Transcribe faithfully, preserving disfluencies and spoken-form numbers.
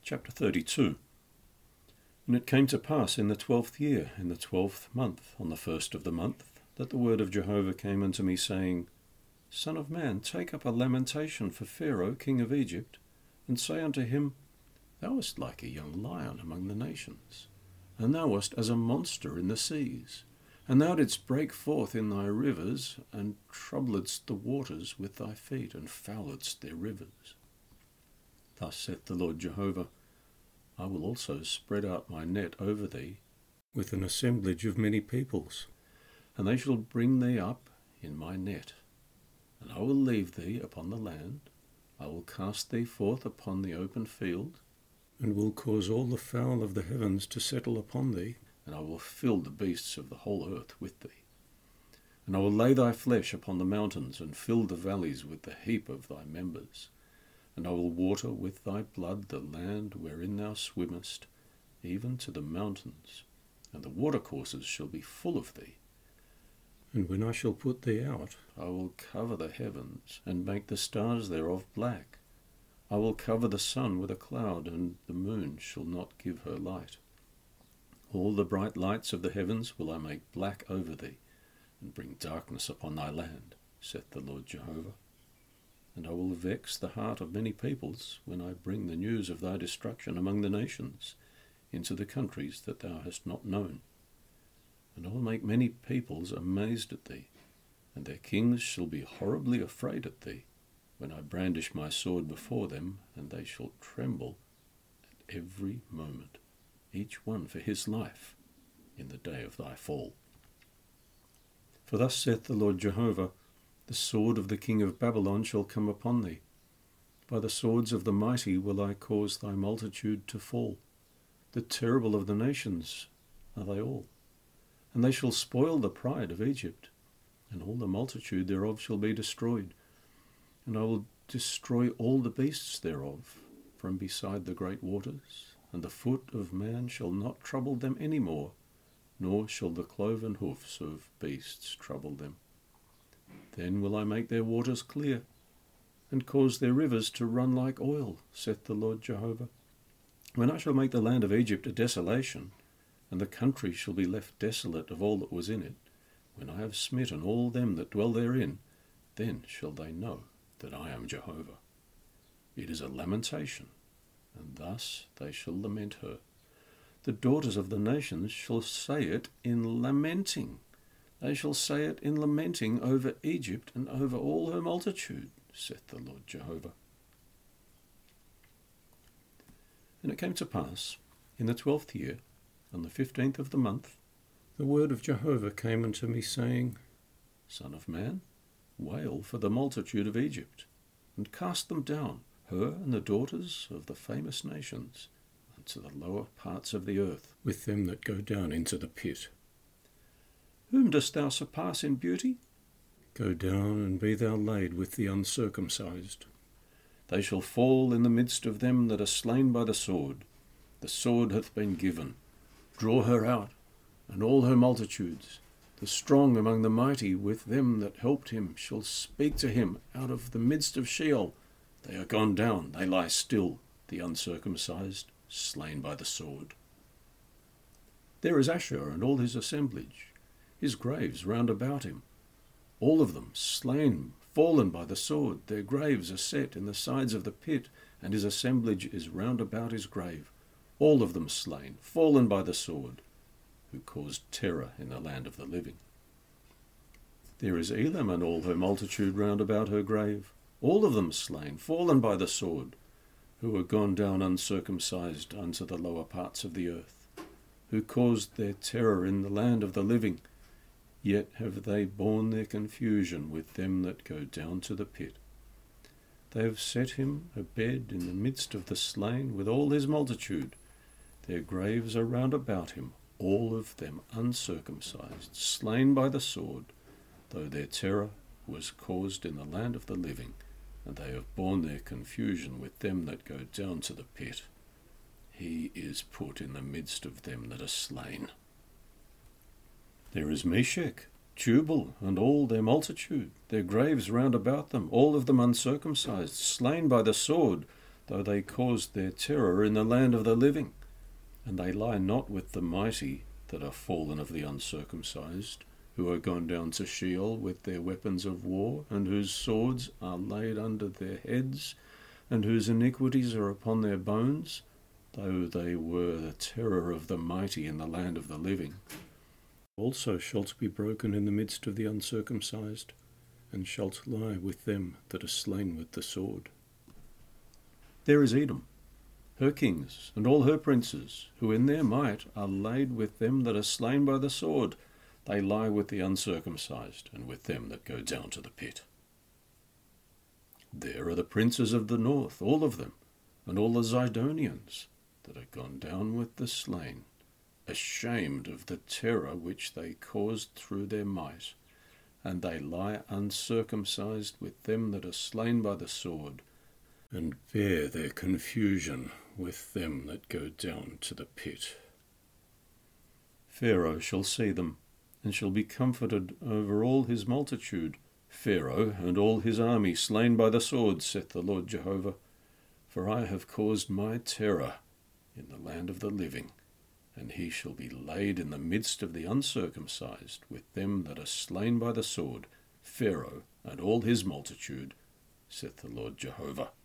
Chapter thirty-two. And it came to pass in the twelfth year, in the twelfth month, on the first of the month, that the word of Jehovah came unto me, saying, Son of man, take up a lamentation for Pharaoh, king of Egypt, and say unto him, Thou wast like a young lion among the nations, and thou wast as a monster in the seas, and thou didst break forth in thy rivers, and troubledst the waters with thy feet, and fouledst their rivers. Thus saith the Lord Jehovah, I will also spread out my net over thee with an assemblage of many peoples, and they shall bring thee up in my net. And I will leave thee upon the land, I will cast thee forth upon the open field, and will cause all the fowl of the heavens to settle upon thee, and I will fill the beasts of the whole earth with thee. And I will lay thy flesh upon the mountains, and fill the valleys with the heap of thy members. And I will water with thy blood the land wherein thou swimmest, even to the mountains, and the watercourses shall be full of thee. And when I shall put thee out, I will cover the heavens, and make the stars thereof black. I will cover the sun with a cloud, and the moon shall not give her light. All the bright lights of the heavens will I make black over thee, and bring darkness upon thy land, saith the Lord Jehovah. And I will vex the heart of many peoples when I bring the news of thy destruction among the nations, into the countries that thou hast not known. And I will make many peoples amazed at thee, and their kings shall be horribly afraid at thee, when I brandish my sword before them, and they shall tremble at every moment, each one for his life, in the day of thy fall. For thus saith the Lord Jehovah, The sword of the king of Babylon shall come upon thee. By the swords of the mighty will I cause thy multitude to fall. The terrible of the nations are they all. And they shall spoil the pride of Egypt, and all the multitude thereof shall be destroyed. And I will destroy all the beasts thereof from beside the great waters, and the foot of man shall not trouble them any more, nor shall the cloven hoofs of beasts trouble them. Then will I make their waters clear, and cause their rivers to run like oil, saith the Lord Jehovah. When I shall make the land of Egypt a desolation, and the country shall be left desolate of all that was in it, when I have smitten all them that dwell therein, then shall they know that I am Jehovah. It is a lamentation, and thus they shall lament her. The daughters of the nations shall say it in lamenting. They shall say it in lamenting over Egypt and over all her multitude, saith the Lord Jehovah. And it came to pass, in the twelfth year, on the fifteenth of the month, the word of Jehovah came unto me, saying, Son of man, wail for the multitude of Egypt, and cast them down, her and the daughters of the famous nations, unto the lower parts of the earth, with them that go down into the pit. Whom dost thou surpass in beauty? Go down, and be thou laid with the uncircumcised. They shall fall in the midst of them that are slain by the sword. The sword hath been given. Draw her out, and all her multitudes. The strong among the mighty with them that helped him shall speak to him out of the midst of Sheol. They are gone down, they lie still, the uncircumcised, slain by the sword. There is Ashur and all his assemblage, his graves round about him, all of them slain, fallen by the sword. Their graves are set in the sides of the pit, and his assemblage is round about his grave, all of them slain, fallen by the sword, who caused terror in the land of the living. There is Elam and all her multitude round about her grave, all of them slain, fallen by the sword, who are gone down uncircumcised unto the lower parts of the earth, who caused their terror in the land of the living. Yet have they borne their confusion with them that go down to the pit. They have set him a bed in the midst of the slain with all his multitude. Their graves are round about him, all of them uncircumcised, slain by the sword, though their terror was caused in the land of the living, and they have borne their confusion with them that go down to the pit. He is put in the midst of them that are slain. There is Meshech, Tubal, and all their multitude, their graves round about them, all of them uncircumcised, slain by the sword, though they caused their terror in the land of the living. And they lie not with the mighty that are fallen of the uncircumcised, who are gone down to Sheol with their weapons of war, and whose swords are laid under their heads, and whose iniquities are upon their bones, though they were the terror of the mighty in the land of the living. Also shalt be broken in the midst of the uncircumcised, and shalt lie with them that are slain with the sword. There is Edom, her kings, and all her princes, who in their might are laid with them that are slain by the sword. They lie with the uncircumcised, and with them that go down to the pit. There are the princes of the north, all of them, and all the Zidonians, that are gone down with the slain, ashamed of the terror which they caused through their might, and they lie uncircumcised with them that are slain by the sword, and bear their confusion with them that go down to the pit. Pharaoh shall see them, and shall be comforted over all his multitude, Pharaoh and all his army slain by the sword, saith the Lord Jehovah. For I have caused my terror in the land of the living, and he shall be laid in the midst of the uncircumcised with them that are slain by the sword, Pharaoh and all his multitude, saith the Lord Jehovah.